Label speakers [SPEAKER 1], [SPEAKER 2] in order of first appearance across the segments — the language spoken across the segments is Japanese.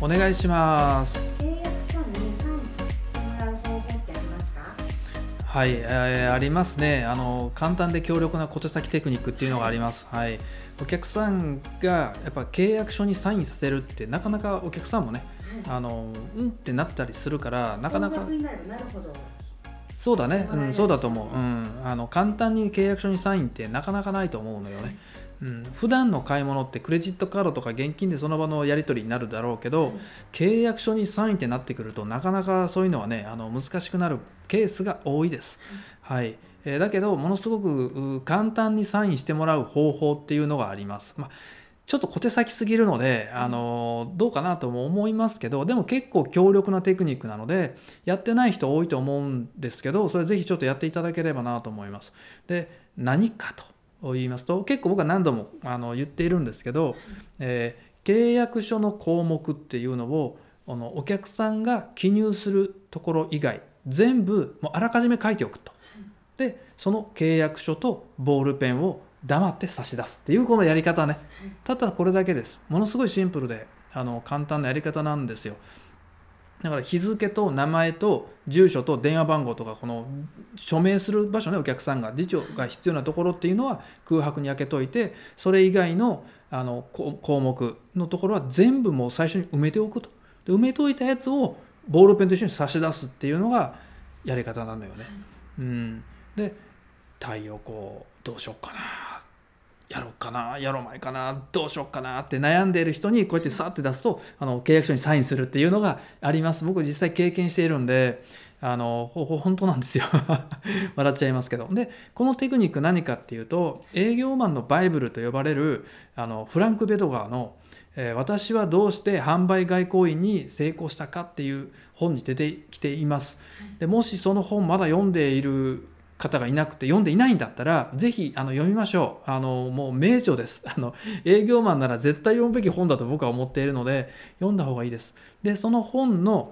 [SPEAKER 1] お願いします。
[SPEAKER 2] 契約書にサインしてもらう方法ってありますか？
[SPEAKER 1] はい、ありますね。簡単で強力な小手先テクニックっていうのがあります。はい、お客さんがやっぱ契約書にサインさせるってなかなかお客さんもね、うんってなったりするからなかなか。
[SPEAKER 2] 高額になるほど。
[SPEAKER 1] そうだね、そうだと思う、
[SPEAKER 2] ね。
[SPEAKER 1] 簡単に契約書にサインってなかなかないと思うのよね。普段の買い物ってクレジットカードとか現金でその場のやり取りになるだろうけど、契約書にサインってなってくるとなかなかそういうのはね難しくなるケースが多いです。はい、だけどものすごく簡単にサインしてもらう方法っていうのがあります。ちょっと小手先すぎるので、どうかなとも思いますけど、でも結構強力なテクニックなのでやってない人多いと思うんですけど、それぜひちょっとやっていただければなと思います。で、何かと言いますと、結構僕は何度も言っているんですけど、契約書の項目っていうのをお客さんが記入するところ以外全部もうあらかじめ書いておくと。でその契約書とボールペンを黙って差し出すっていうこのやり方ね。ただこれだけです。ものすごいシンプルで簡単なやり方なんですよ。だから日付と名前と住所と電話番号とかこの署名する場所ね、お客さんが次長が必要なところっていうのは空白に開けといて、それ以外の項目のところは全部もう最初に埋めておくと。で埋めといたやつをボールペンと一緒に差し出すっていうのがやり方なんだよね。で対応どうしようかな、やろうかな、やろうまいかな、どうしようかなって悩んでいる人にこうやってさって出すと契約書にサインするっていうのがあります。僕実際経験しているんで本当なんですよ笑っちゃいますけど。でこのテクニック何かっていうと、営業マンのバイブルと呼ばれるフランク・ベドガーの私はどうして販売外交員に成功したかっていう本に出てきています。でもしその本まだ読んでいる方がいなくて読んでいないんだったらぜひ読みましょう。もう名著です。営業マンなら絶対読むべき本だと僕は思っているので読んだ方がいいです。でその本の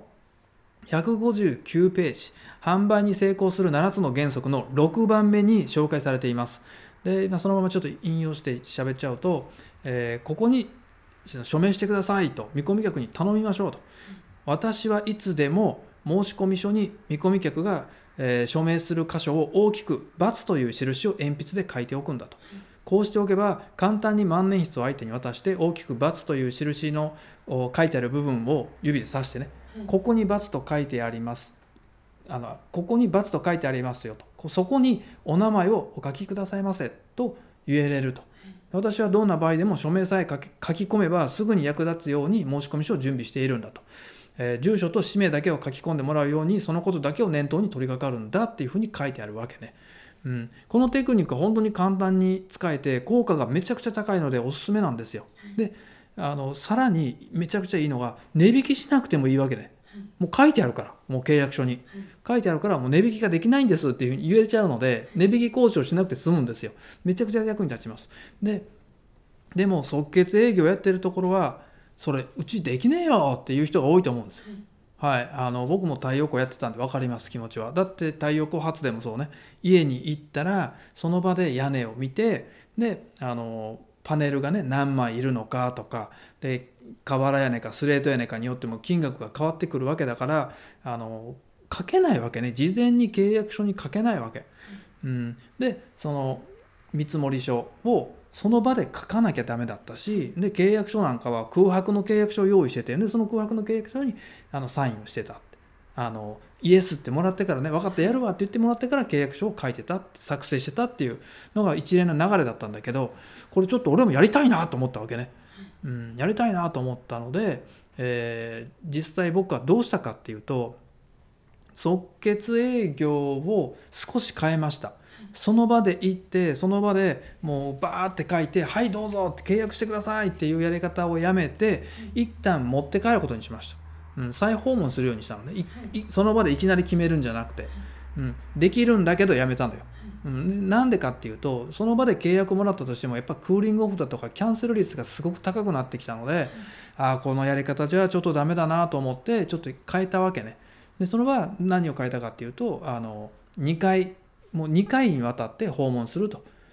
[SPEAKER 1] 159ページ、販売に成功する7つの原則の6番目に紹介されています。でそのままちょっと引用して喋っちゃうと、ここに署名してくださいと見込み客に頼みましょうと。私はいつでも申込書に見込み客が署名する箇所を大きく×という印を鉛筆で書いておくんだと。こうしておけば簡単に万年筆を相手に渡して大きく×という印の書いてある部分を指で指してね、ここに×と書いてあります、ここに×と書いてありますよと、そこにお名前をお書きくださいませと言えれると。私はどんな場合でも署名さえ書き込めばすぐに役立つように申込書を準備しているんだと。住所と氏名だけを書き込んでもらうようにそのことだけを念頭に取り掛かるんだっていうふうに書いてあるわけね。このテクニックは本当に簡単に使えて効果がめちゃくちゃ高いのでおすすめなんですよ。でさらにめちゃくちゃいいのが値引きしなくてもいいわけね。もう書いてあるから、もう契約書に書いてあるからもう値引きができないんですっていうふうに言えちゃうので値引き交渉しなくて済むんですよ。めちゃくちゃ役に立ちます。でも即決営業やってるところはそれうちできねえよっていう人が多いと思うんですよ。はい、僕も太陽光やってたんで分かります、気持ちは。だって太陽光発電もそうね、家に行ったらその場で屋根を見て、でパネルがね何枚いるのかとかで、瓦屋根かスレート屋根かによっても金額が変わってくるわけだから書けないわけね。事前に契約書に書けないわけ。でその見積書をその場で書かなきゃダメだったし、で契約書なんかは空白の契約書を用意してて、でその空白の契約書にサインをしてた。イエスってもらってからね、分かったやるわって言ってもらってから契約書を書いてた、作成してたっていうのが一連の流れだったんだけど、これちょっと俺もやりたいなと思ったわけね。やりたいなと思ったので、実際僕はどうしたかっていうと即決営業を少し変えました。その場で行ってその場でもうバーって書いてはいどうぞって契約してくださいっていうやり方をやめて一旦持って帰ることにしました。再訪問するようにしたのね。その場でいきなり決めるんじゃなくて、できるんだけどやめたのよ。なんでかっていうとその場で契約もらったとしてもやっぱクーリングオフだとかキャンセル率がすごく高くなってきたので、このやり方じゃちょっとダメだなと思ってちょっと変えたわけね。でそれは何を変えたかっていうと2回にわたって訪問すると。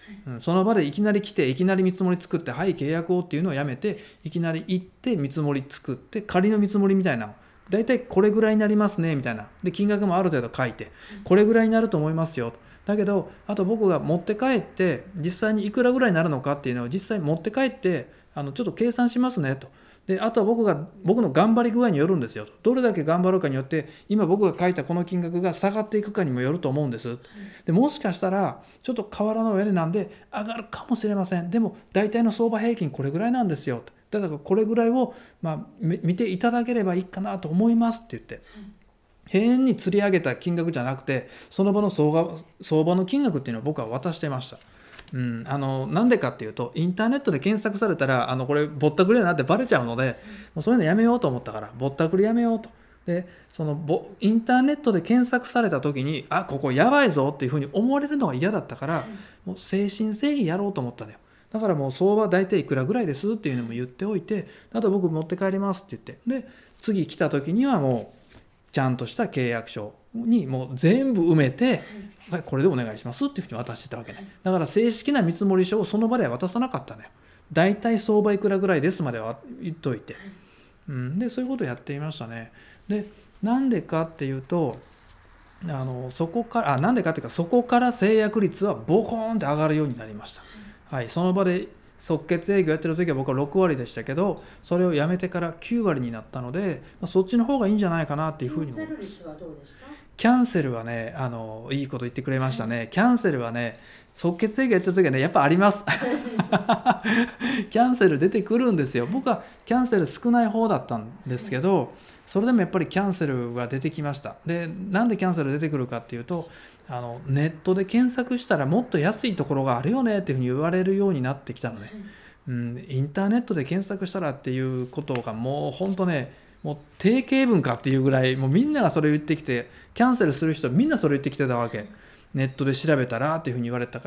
[SPEAKER 1] その場でいきなり来ていきなり見積もり作ってはい契約をっていうのをやめて、いきなり行って見積もり作って仮の見積もりみたいな、だいたいこれぐらいになりますねみたいな、で金額もある程度書いてこれぐらいになると思いますよ。だけどあと僕が持って帰って実際にいくらぐらいになるのかっていうのを実際持って帰ってちょっと計算しますねと。であとは僕の頑張り具合によるんですよと。どれだけ頑張るかによって今僕が書いたこの金額が下がっていくかにもよると思うんです。でもしかしたらちょっと変わらない上でなんで上がるかもしれません。でも大体の相場平均これぐらいなんですよと。だからこれぐらいを、見ていただければいいかなと思いますって言って、変に釣り上げた金額じゃなくてその場の相場の金額っていうのを僕は渡してました。なんでかっていうとインターネットで検索されたらこれぼったくりだなってバレちゃうので、もうそういうのやめようと思ったから、ぼったくりやめようと。でインターネットで検索された時にここやばいぞっていうふうに思われるのが嫌だったから、もう誠心誠意やろうと思ったのよ。だからもう相場大体いくらぐらいですっていうのも言っておいて、あと僕持って帰りますって言って、で次来た時にはもうちゃんとした契約書にもう全部埋めて、これでお願いしますっていうふうに渡してたわけね。だから正式な見積書をその場では渡さなかったのよ。大体相場いくらぐらいですまでは言っといて、でそういうことをやっていましたね。でなんでかっていうとそこから制約率はボコーンって上がるようになりました。その場で即決営業やってる時は僕は6割でしたけど、それをやめてから9割になったので、そっちの方がいいんじゃないかなっていうふうに思います。
[SPEAKER 2] キャンセル率はどうでした？
[SPEAKER 1] キャンセルはねいいこと言ってくれましたね。キャンセルはね即決営業やってる時はねやっぱありますキャンセル出てくるんですよ。僕はキャンセル少ない方だったんですけど、それでもやっぱりキャンセルが出てきました。でなんでキャンセル出てくるかっていうとネットで検索したらもっと安いところがあるよねっていうふうに言われるようになってきたのね。インターネットで検索したらっていうことがもう本当ね、もう定型文かっていうぐらいもうみんながそれを言ってきて、キャンセルする人みんなそれ言ってきてたわけ。ネットで調べたらっていうふうに言われたから、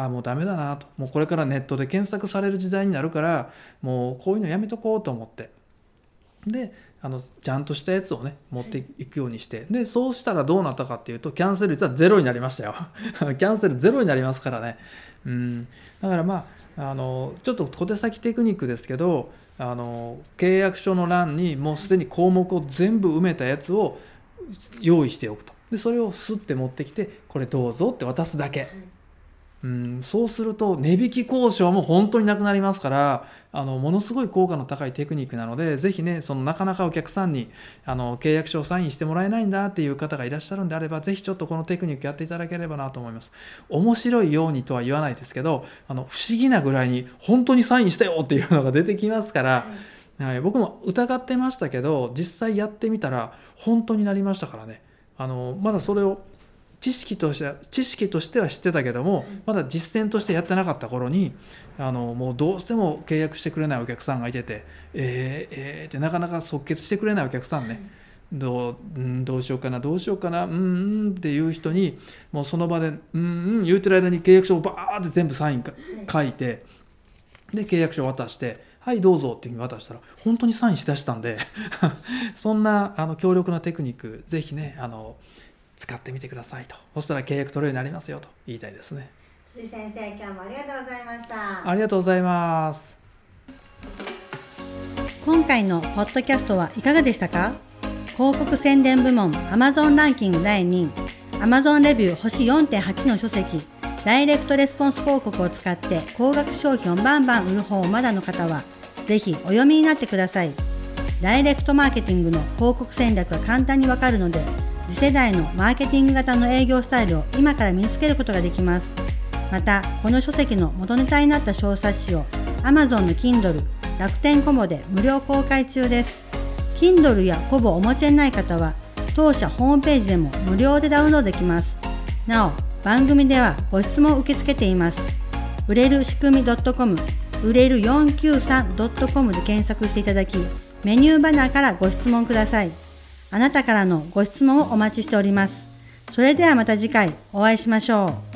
[SPEAKER 1] もうダメだなと、もうこれからネットで検索される時代になるからもうこういうのやめとこうと思って、でちゃんとしたやつをね持っていくようにして、でそうしたらどうなったかっていうとキャンセル率はゼロになりましたよキャンセルゼロになりますからね。だからちょっと小手先テクニックですけど契約書の欄にもうすでに項目を全部埋めたやつを用意しておくと。でそれをスッて持ってきてこれどうぞって渡すだけ。そうすると値引き交渉も本当になくなりますから、ものすごい効果の高いテクニックなので、ぜひねなかなかお客さんに契約書をサインしてもらえないんだっていう方がいらっしゃるんであれば、ぜひちょっとこのテクニックやっていただければなと思います。面白いようにとは言わないですけど不思議なぐらいに本当にサインしたよっていうのが出てきますから、僕も疑ってましたけど実際やってみたら本当になりましたからね。まだそれを知識としては知ってたけども、まだ実践としてやってなかった頃にもうどうしても契約してくれないお客さんがいてて、ってなかなか即決してくれないお客さんね、どうしようかなっていう人にもうその場で言うてる間に契約書をバーって全部サイン書いて、で契約書を渡してはいどうぞっていうふうに渡したら本当にサインしだしたんでそんな強力なテクニックぜひね使ってみてくださいと。そしたら契約取れるようになりますよと言いたいですね。
[SPEAKER 2] 辻先生、今日もありがとうございました。
[SPEAKER 1] ありがとうございます。
[SPEAKER 3] 今回のポッドキャストはいかがでしたか？広告宣伝部門 Amazon ランキング第2位、 Amazon レビュー星 4.8 の書籍ダイレクトレスポンス広告を使って高額商品をバンバン売る方をまだの方はぜひお読みになってください。ダイレクトマーケティングの広告戦略が簡単にわかるので、次世代のマーケティング型の営業スタイルを今から身につけることができます。またこの書籍の元ネタになった小冊子を Amazon の Kindle、楽天コボで無料公開中です。 Kindle やコボをお持ちでない方は当社ホームページでも無料でダウンロードできます。なお番組ではご質問を受け付けています。売れる仕組み .com、 売れる 493.com で検索していただき、メニューバナーからご質問ください。あなたからのご質問をお待ちしております。それではまた次回お会いしましょう。